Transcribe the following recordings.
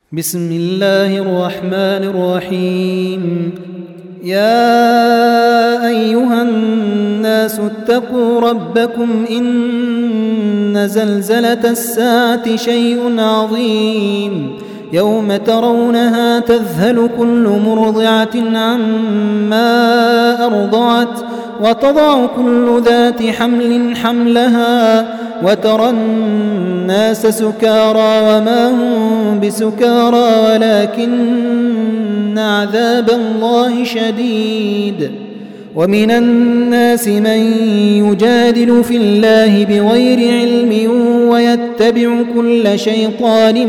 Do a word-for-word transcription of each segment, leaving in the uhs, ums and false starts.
بسم الله الرحمن الرحيم. يا أيها الناس اتقوا ربكم إن زلزلة الساعة شيء عظيم يوم ترونها تذهل كل مرضعة عما أرضعت وتضع كل ذات حمل حملها وترى الناس سكارى وما هم بسكارى ولكن عذاب الله شديد. ومن الناس من يجادل في الله بغير علم ويتبع كل شيطان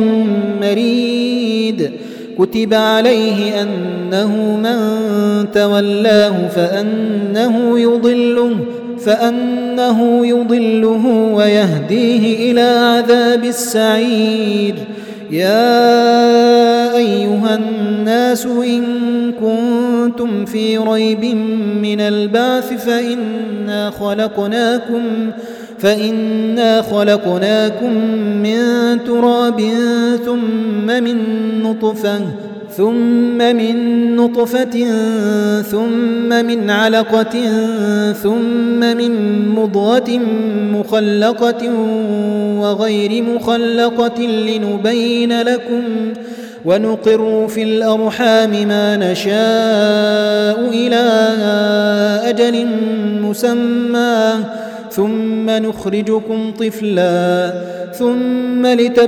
مريد. كتب عليه أنه من تولاه فأنه يضله فأنه يضله ويهديه إلى عذاب السعير. يا أيها الناس إن كنتم في ريب من البعث فإنا خلقناكم فإنا خلقناكم من تراب ثم من نطفة ثم من نطفة ثم من علقة ثم من مضغة مخلقة وغير مخلقة لنبين لكم ونقر في الأرحام ما نشاء إلى أجل مسمى ثم نخرجكم طفلا ثم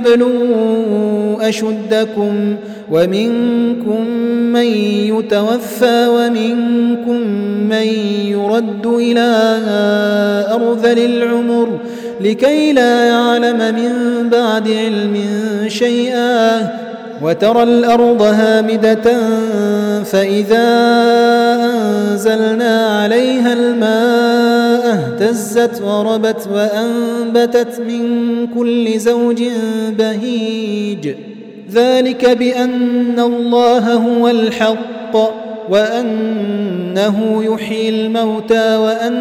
لتبلغوا أشدكم ومنكم من يتوفى ومنكم من يرد إلى أرذل العمر لكي لا يعلم من بعد علم شيئا. وترى الأرض هامدة فإذا أنزلنا عليها الماء اهتزت وربت وأنبتت من كل زوج بهيج. ذلك بأن الله هو الحق وأنه يحيي الموتى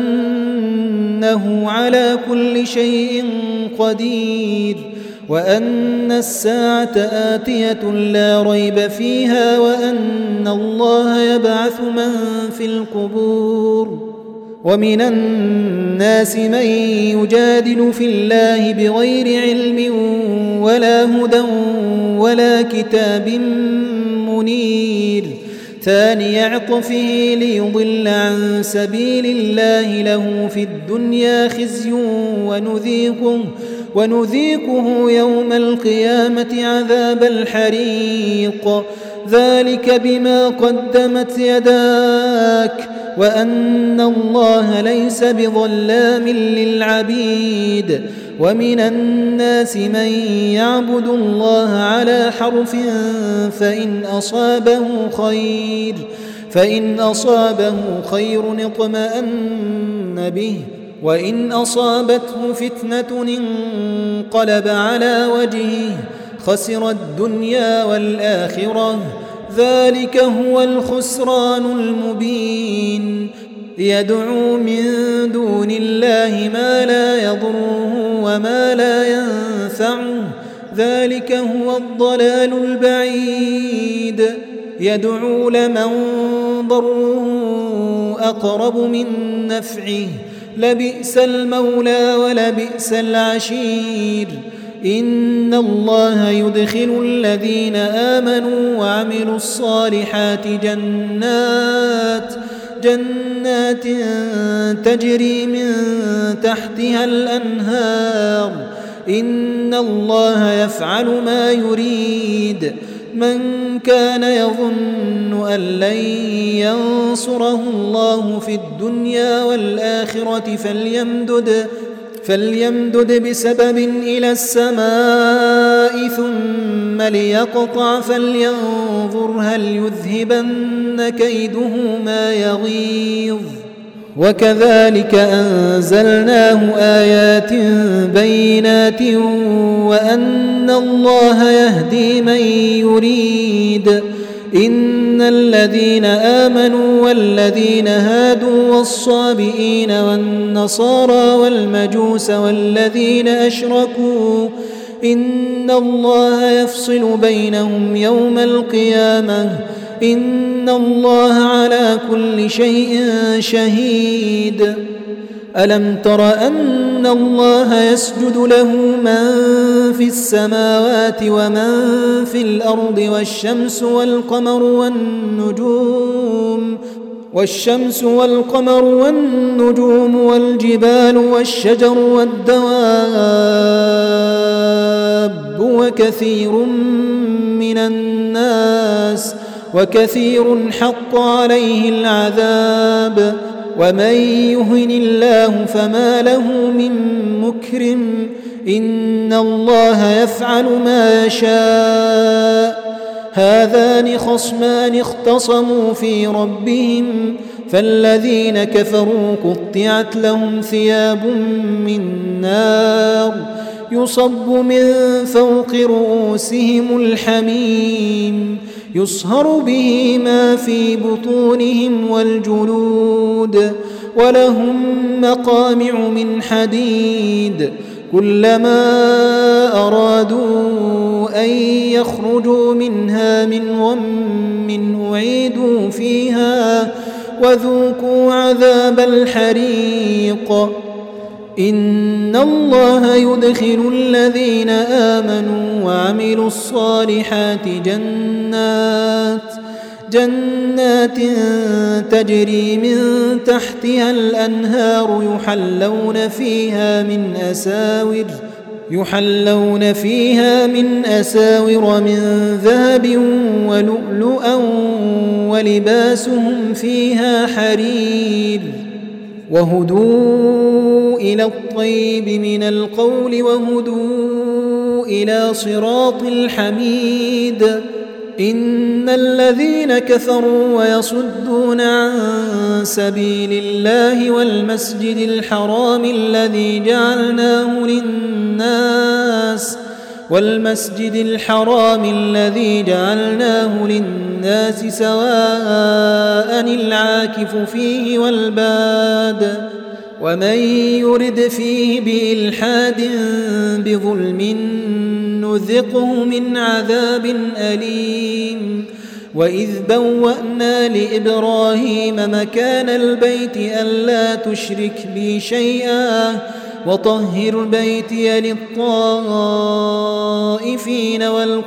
وأنه على كل شيء قدير وأن الساعة آتية لا ريب فيها وأن الله يبعث من في القبور. ومن الناس من يجادل في الله بغير علم ولا هدى ولا كتاب منير. ثاني عطفه ليضل عن سبيل الله له في الدنيا خزي ونذيقه, ونذيقه يوم القيامة عذاب الحريق. ذلك بما قدمت يداك وأن الله ليس بظلام للعبيد. ومن الناس من يعبد الله على حرف فإن أصابه خير فإن أصابه خير اطمأن به وإن أصابته فتنة انقلب على وجهه خسر الدنيا والآخرة. ذلك هو الخسران المبين. يدعو من دون الله ما لا يضره وما لا ينفعه. ذلك هو الضلال البعيد. يدعو لمن ضره أقرب من نفعه لبئس المولى ولبئس العشير. إن الله يدخل الذين آمنوا وعملوا الصالحات جنات جنات تجري من تحتها الأنهار. إن الله يفعل ما يريد. من كان يظن أن لن ينصره الله في الدنيا والآخرة فليمدد فليمدد بسبب إلى السماء ثم ليقطع فلينظر هل يذهبن كيده ما يغيظ. وكذلك أنزلناه آيات بينات وأن الله يهدي من يريد. إن الذين آمنوا والذين هادوا والصابئين والنصارى والمجوس والذين أشركوا إن الله يفصل بينهم يوم القيامة إن الله على كل شيء شهيد ألم تر أن الله يسجد له من في السماوات ومن في الأرض والشمس والقمر والنجوم والشمس والقمر والنجوم والجبال والشجر والدواب وكثير من الناس وكثير حق عليه العذاب ومن يهن الله فما له من مكرم إن الله يفعل ما يشاء هذان خصمان اختصموا في ربهم فالذين كفروا قطعت لهم ثياب من نار يصب من فوق رؤوسهم الحميم يصهر به ما في بطونهم والجلود ولهم مقامع من حديد كلما أرادوا أن يخرجوا منها من غم أعيدوا فيها وذوقوا عذاب الحريق إن الله يدخل الذين آمنوا وعملوا الصالحات جنات جنات تجري من تحتها الأنهار يحلون فيها من أساور يحلون فيها من أساور من ذهب ولؤلؤا ولباسهم فيها حرير وهدوا إلى الطيب من القول وهدوا إلى صراط الحميد إن الذين كفروا ويصدون عن سبيل الله والمسجد الحرام الذي جعلناه للناس والمسجد الحرام الذي جعلناه للناس سواء العاكف فيه والباد ومن يرد فيه بإلحاد بظلم نذقه من عذاب أليم وإذ بوأنا لإبراهيم مكان البيت ألا تشرك بي شيئا وطهر بيتي للطائفين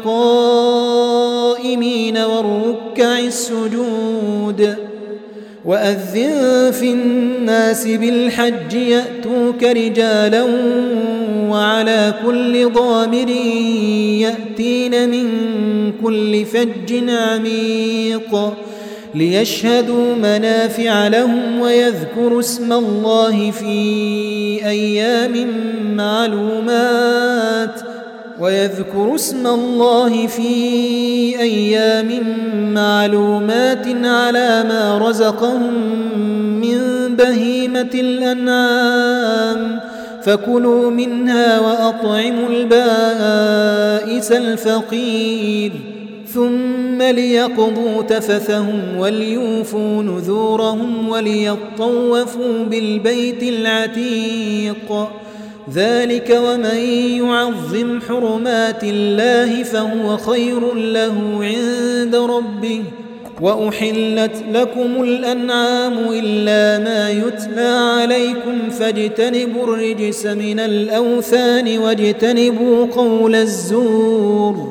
والقائمين والركع السجود وأذن في الناس بالحج يأتوك رجالا وعلى كل ضامر يأتين من كل فج عميق ليشهدوا منافع لهم ويذكروا اسم الله في أيام معلومات ويذكروا اسم الله في أيام معلومات على ما رزقهم من بهيمة الأنعام فكلوا منها وأطعموا البائس الفقير ثم ليقضوا تفثهم وليوفوا نذورهم وليطوفوا بالبيت العتيق ذلك ومن يعظم حرمات الله فهو خير له عند ربه وأحلت لكم الأنعام إلا ما يتلى عليكم فاجتنبوا الرجس من الأوثان واجتنبوا قول الزور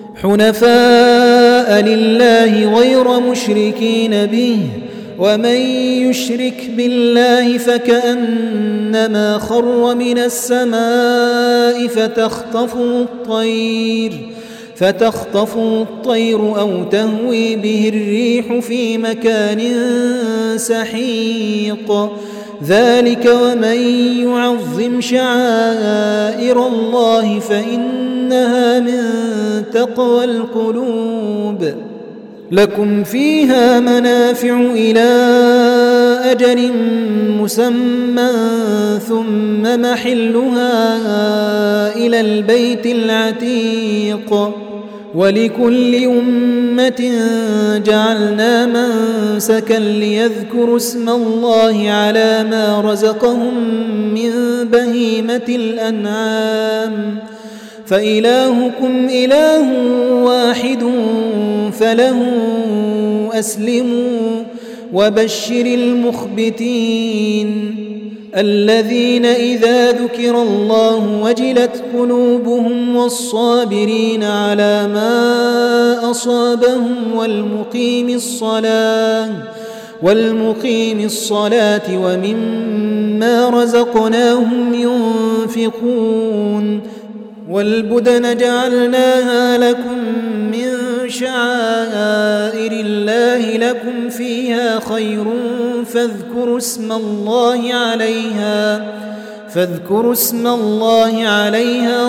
حنفاء لله غير مشركين به ومن يشرك بالله فكأنما خر من السماء فتخطفه الطير فتخطفه الطير أو تهوي به الريح في مكان سحيق ذلك ومن يعظم شعائر الله فإنها من تقوى القلوب لكم فيها منافع إلى أجل مسمى ثم محلها إلى البيت العتيق ولكل أمة جعلنا منسكا ليذكروا اسم الله على ما رزقهم من بهيمة الأنعام فإلهكم إله واحد فله أسلموا وبشر المخبتين الذين إذا ذكر الله وجلت قلوبهم والصابرين على ما أصابهم والمقيم الصلاة والمقيم الصلاة ومما رزقناهم ينفقون والبدن جعلناها لكم من شعائر الله لكم فيها خير فاذكروا اسم الله عليها فاذكروا اسم الله عليها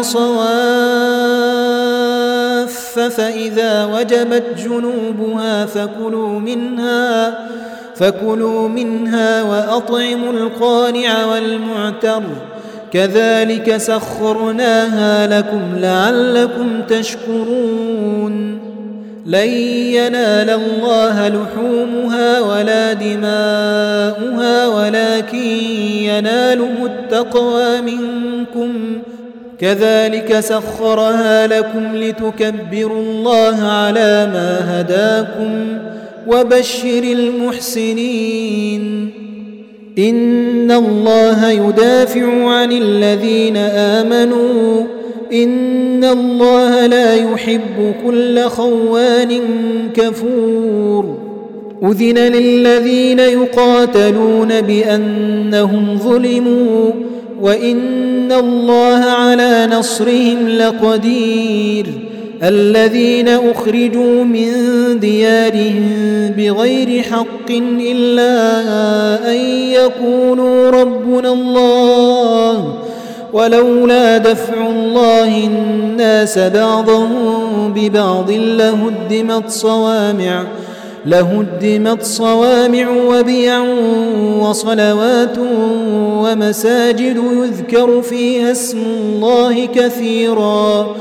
صواف فإذا وجبت جنوبها فكلوا منها فكلوا منها وأطعموا القانع والمعتر كذلك سخرناها لكم لعلكم تشكرون لن ينال الله لحومها ولا دماؤها ولكن يناله التقوى منكم كذلك سخرها لكم لتكبروا الله على ما هداكم وبشر المحسنين إن الله يدافع عن الذين آمنوا إن الله لا يحب كل خوان كفور أذن للذين يقاتلون بأنهم ظلموا وإن الله على نصرهم لقدير الذين أخرجوا من ديارهم بغير حق إلا أن يقولوا ربنا الله ولولا دفع الله الناس بعضهم ببعض لهدمت صوامع لهدمت صوامع وبيع وصلوات ومساجد يذكر فيها اسم الله كثيرا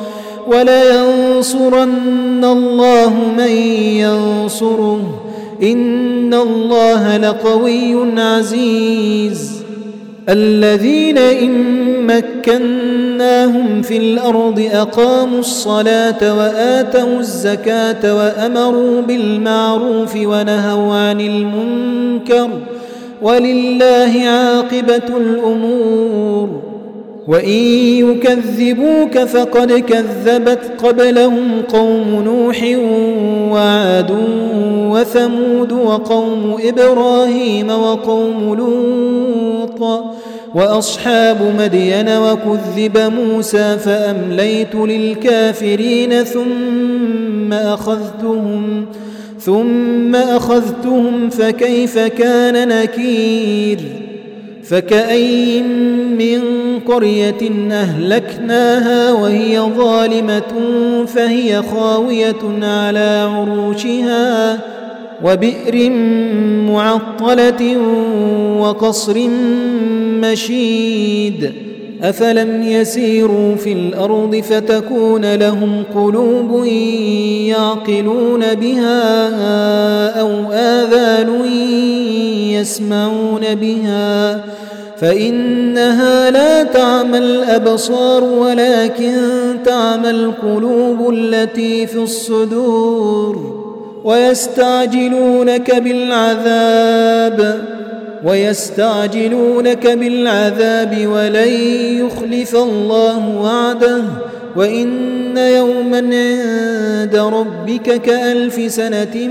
ولينصرن الله من ينصره إن الله لقوي عزيز الذين إن مكناهم في الأرض أقاموا الصلاة وآتوا الزكاة وأمروا بالمعروف ونهوا عن المنكر ولله عاقبة الأمور وإن يكذبوك فقد كذبت قبلهم قوم نوح وعاد وثمود وقوم إبراهيم وقوم لوط وأصحاب مدين وكذب موسى فأمليت للكافرين ثم أخذتهم ثم أخذتهم فكيف كان نكير فكأين من قرية أهلكناها وهي ظالمة فهي خاوية على عروشها وبئر معطلة وقصر مشيد أفلم يسيروا في الأرض فتكون لهم قلوب يعقلون بها أو آذان يسمعون بها فإنها لا تعمى الأبصار ولكن تعمى القلوب التي في الصدور ويستعجلونك بالعذاب ويستعجلونك بالعذاب ولن يخلف الله وعده وإن يوما عند ربك كألف سنة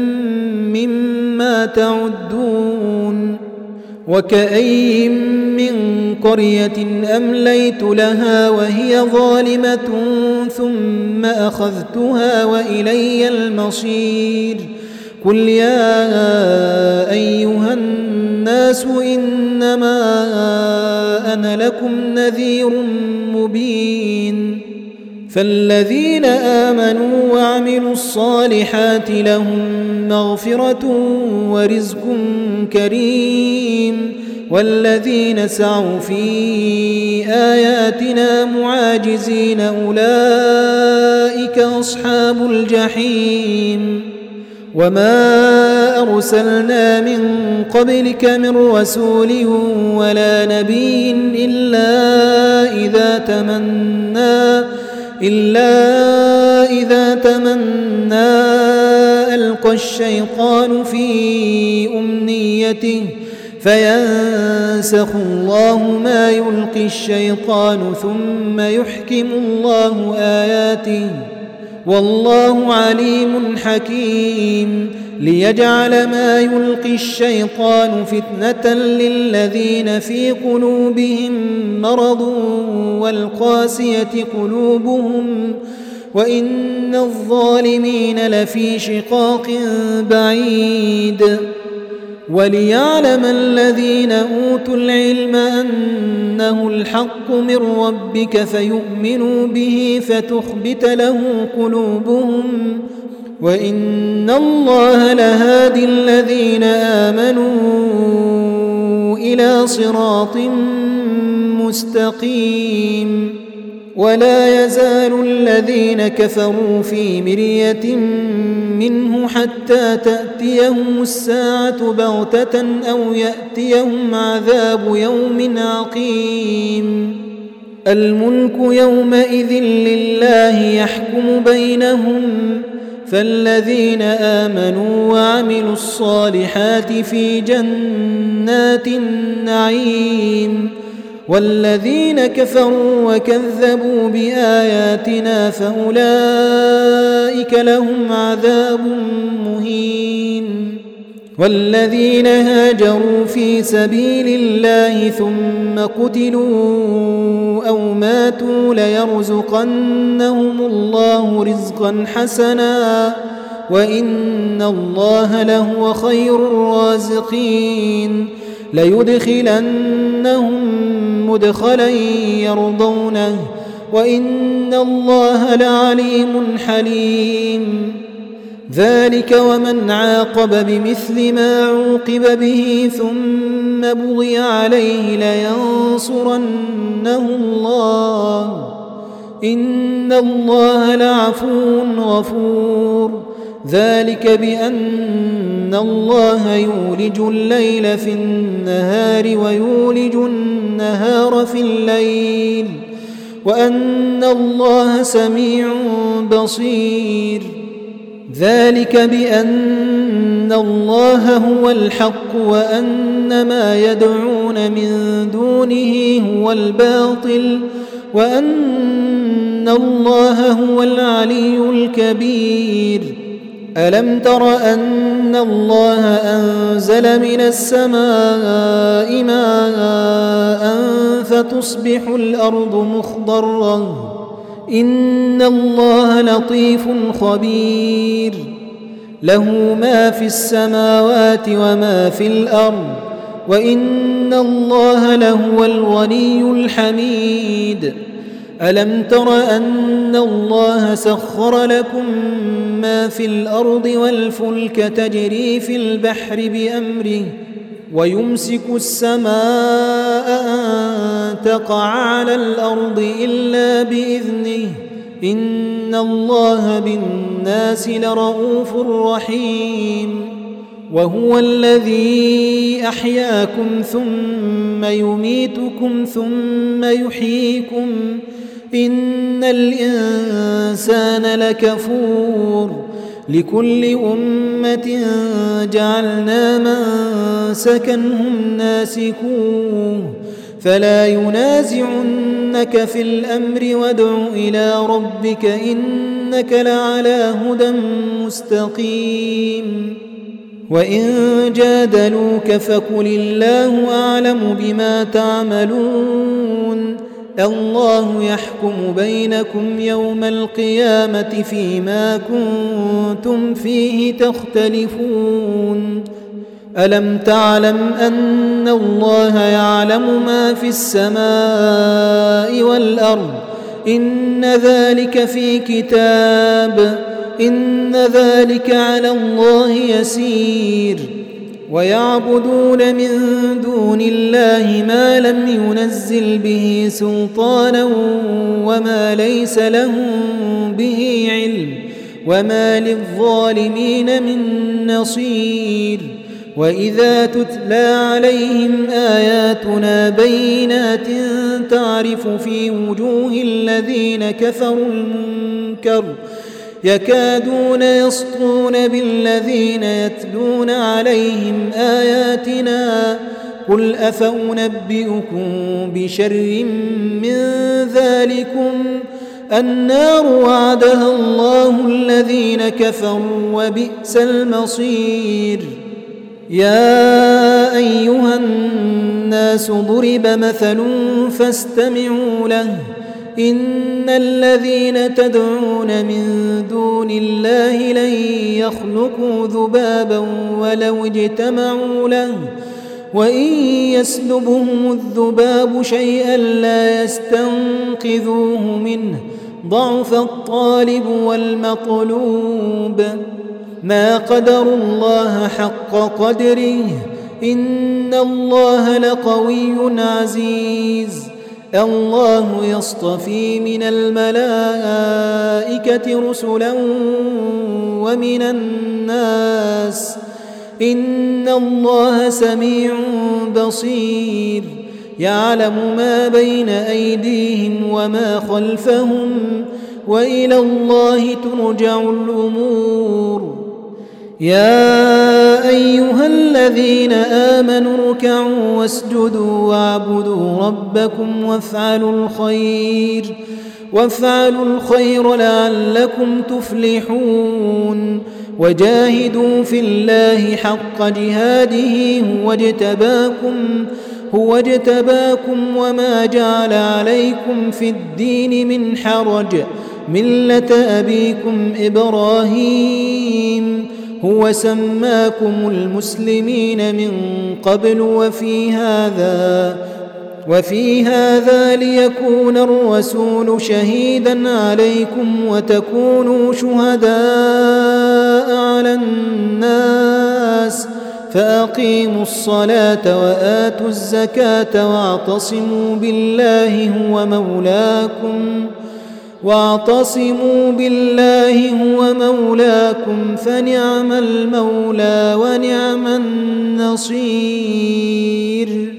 مما تعدون وكأين من قرية أمليت لها وهي ظالمة ثم أخذتها وإلي المصير قل يا أيها الناس إنما أنا لكم نذير مبين فالذين آمنوا وعملوا الصالحات لهم مغفرة ورزق كريم والذين سعوا في آياتنا معاجزين أولئك أصحاب الجحيم وما أرسلنا من قبلك من رسول ولا نبي إلا إذا تمنى إلا إذا تمنى ألقى الشيطان في أمنيته فينسخ الله ما يلقي الشيطان ثم يحكم الله آياته والله عليم حكيم ليجعل ما يلقي الشيطان فتنة للذين في قلوبهم مرض والقاسية قلوبهم وإن الظالمين لفي شقاق بعيد وليعلم الذين أوتوا العلم أنه الحق من ربك فيؤمنوا به فتخبت له قلوبهم وإن الله لهادي الذين آمنوا إلى صراط مستقيم ولا يزال الذين كفروا في مرية منه حتى تأتيهم الساعة بغتة أو يأتيهم عذاب يوم عقيم الملك يومئذ لله يحكم بينهم فالذين آمنوا وعملوا الصالحات في جنات النعيم والذين كفروا وكذبوا بآياتنا فأولئك لهم عذاب مهين والذين هاجروا في سبيل الله ثم قتلوا أو ماتوا ليرزقنهم الله رزقا حسنا وإن الله لهو خير الرازقين ليدخلنهم مدخلا يرضونه وإن الله لعليم حليم ذلك ومن عاقب بمثل ما عوقب به ثم بغي عليه لينصرنه الله إن الله لعفو غفور ذلك بأن الله يولج الليل في النهار ويولج النهار في الليل وأن الله سميع بصير ذلك بأن الله هو الحق وأن ما يدعون من دونه هو الباطل وأن الله هو العلي الكبير ألم تر أن الله أنزل من السماء ماء فتصبح الأرض مخضرة إن الله لطيف خبير له ما في السماوات وما في الأرض وإن الله لهو الغني الحميد ألم تر أن الله سخر لكم ما في الأرض والفلك تجري في البحر بأمره ويمسك السماء أن تقع على الأرض إلا بإذنه إن الله بالناس لرؤوف رحيم وهو الذي أحياكم ثم يميتكم ثم يحييكم إن الإنسان لكفور لكل أمة جعلنا منسكا هم ناسكوه فلا ينازعنك في الأمر وادع إلى ربك إنك لعلى هدى مستقيم وإن جادلوك فقل الله أعلم بما تعملون الله يحكم بينكم يوم القيامة فيما كنتم فيه تختلفون ألم تعلم أن الله يعلم ما في السماء والأرض إن ذلك في كتاب إن ذلك على الله يسير ويعبدون من دون الله ما لم ينزل به سلطانا وما ليس لهم به علم وما للظالمين من نصير وإذا تتلى عليهم آياتنا بينات تعرف في وجوه الذين كفروا المنكر يكادون يسطون بالذين يتلون عليهم آياتنا قل أفأنبئكم بشر من ذلكم النار وعدها الله الذين كفروا وبئس المصير. يا أيها الناس ضرب مثل فاستمعوا له إن الذين تدعون من دون الله لن يخلقوا ذبابا ولو اجتمعوا له وإن يسلبهم الذباب شيئا لا يستنقذوه منه ضعف الطالب والمطلوب ما قدروا الله حق قدره إن الله لقوي عزيز. الله يصطفي من الملائكة رسلا ومن الناس إن الله سميع بصير يعلم ما بين أيديهم وما خلفهم وإلى الله ترجع الأمور. يا أيها الذين آمنوا اركعوا واسجدوا واعبدوا ربكم وافعلوا الخير وافعلوا الخير لعلكم تفلحون وجاهدوا في الله حق جهاده هو اجتباكم هو اجتباكم وما جعل عليكم في الدين من حرج ملة أبيكم إبراهيم هو سماكم المسلمين من قبل وفي هذا وفي هذا ليكون الرسول شهيدا عليكم وتكونوا شهداء على الناس فأقيموا الصلاة وآتوا الزكاة واعتصموا بالله هو مولاكم واعتصموا بالله هو مولاكم فنعم المولى ونعم النصير.